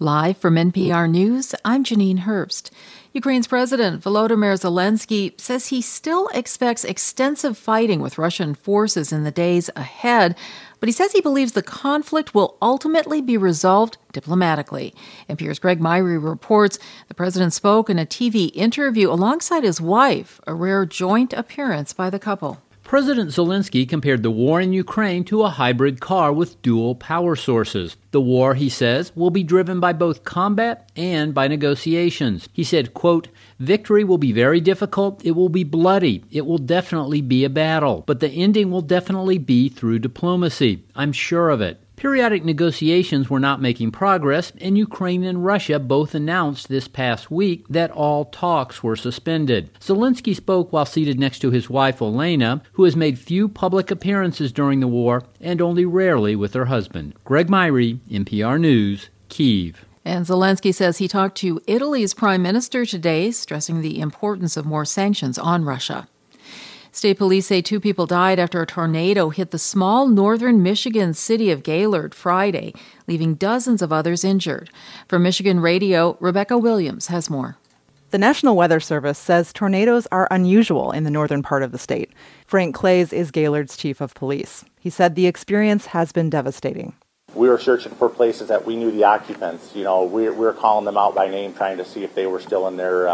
Live from NPR News, I'm Janine Herbst. Ukraine's President Volodymyr Zelensky says he still expects extensive fighting with Russian forces in the days ahead, but he says he believes the conflict will ultimately be resolved diplomatically. NPR's Greg Myrie reports the president spoke in a TV interview alongside his wife, a rare joint appearance by the couple. President Zelensky compared the war in Ukraine to a hybrid car with dual power sources. The war, he says, will be driven by both combat and by negotiations. He said, quote, "Victory will be very difficult. It will be bloody. It will definitely be a battle. But the ending will definitely be through diplomacy. I'm sure of it." Periodic negotiations were not making progress, and Ukraine and Russia both announced this past week that all talks were suspended. Zelensky spoke while seated next to his wife, Olena, who has made few public appearances during the war and only rarely with her husband. Greg Myrie, NPR News, Kyiv. And Zelensky says he talked to Italy's prime minister today, stressing the importance of more sanctions on Russia. State police say 2 people died after a tornado hit the small northern Michigan city of Gaylord Friday, leaving dozens of others injured. From Michigan Radio, Rebecca Williams has more. The National Weather Service says tornadoes are unusual in the northern part of the state. Frank Clays is Gaylord's chief of police. He said the experience has been devastating. We were searching for places that we knew the occupants. We were calling them out by name, trying to see if they were still in their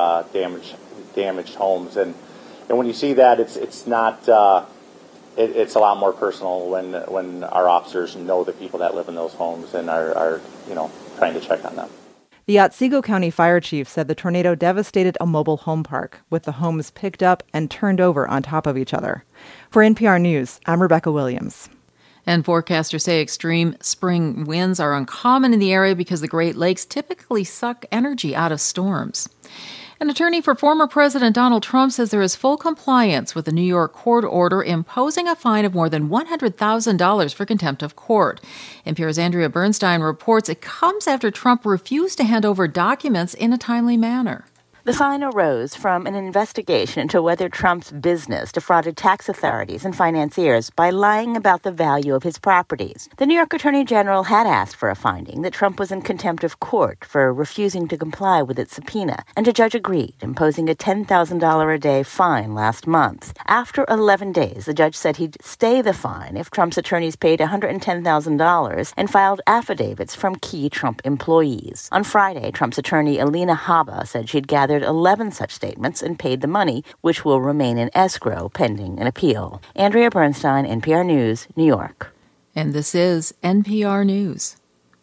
damaged homes. And when you see that, it's not. It's a lot more personal when our officers know the people that live in those homes and are trying to check on them. The Otsego County Fire Chief said the tornado devastated a mobile home park, with the homes picked up and turned over on top of each other. For NPR News, I'm Rebecca Williams. And forecasters say extreme spring winds are uncommon in the area because the Great Lakes typically suck energy out of storms. An attorney for former President Donald Trump says there is full compliance with the New York court order imposing a fine of more than $100,000 for contempt of court. NPR's Andrea Bernstein reports it comes after Trump refused to hand over documents in a timely manner. The fine arose from an investigation into whether Trump's business defrauded tax authorities and financiers by lying about the value of his properties. The New York Attorney General had asked for a finding that Trump was in contempt of court for refusing to comply with its subpoena, and a judge agreed, imposing a $10,000 a day fine last month. After 11 days, the judge said he'd stay the fine if Trump's attorneys paid $110,000 and filed affidavits from key Trump employees. On Friday, Trump's attorney Alina Habba said she'd gathered 11 such statements and paid the money, which will remain in escrow pending an appeal. Andrea Bernstein, NPR News, New York. And this is NPR News.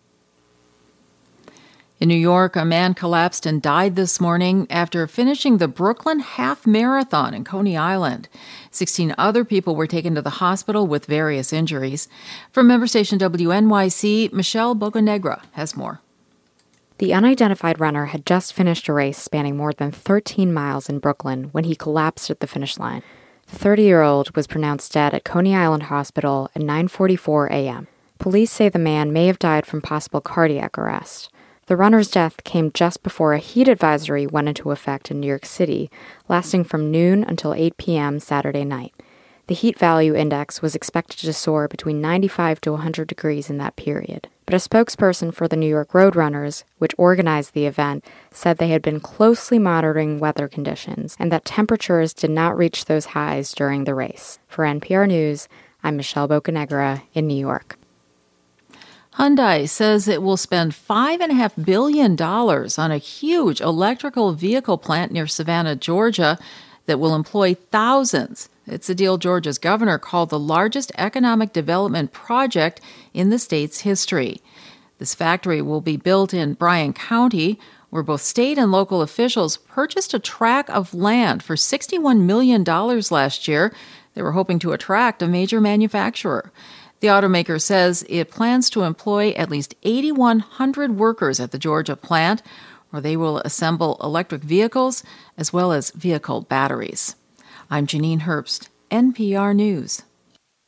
In New York, a man collapsed and died this morning after finishing the Brooklyn Half Marathon in Coney Island. 16 other people were taken to the hospital with various injuries. From member station WNYC, Michelle Bocanegra has more. The unidentified runner had just finished a race spanning more than 13 miles in Brooklyn when he collapsed at the finish line. The 30-year-old was pronounced dead at Coney Island Hospital at 9:44 a.m. Police say the man may have died from possible cardiac arrest. The runner's death came just before a heat advisory went into effect in New York City, lasting from noon until 8 p.m. Saturday night. The heat value index was expected to soar between 95 to 100 degrees in that period. But a spokesperson for the New York Roadrunners, which organized the event, said they had been closely monitoring weather conditions and that temperatures did not reach those highs during the race. For NPR News, I'm Michelle Bocanegra in New York. Hyundai says it will spend $5.5 billion on a huge electrical vehicle plant near Savannah, Georgia, that will employ thousands. It's a deal Georgia's governor called the largest economic development project in the state's history. This factory will be built in Bryan County, where both state and local officials purchased a tract of land for $61 million last year. They were hoping to attract a major manufacturer. The automaker says it plans to employ at least 8,100 workers at the Georgia plant, where they will assemble electric vehicles as well as vehicle batteries. I'm Janine Herbst, NPR News.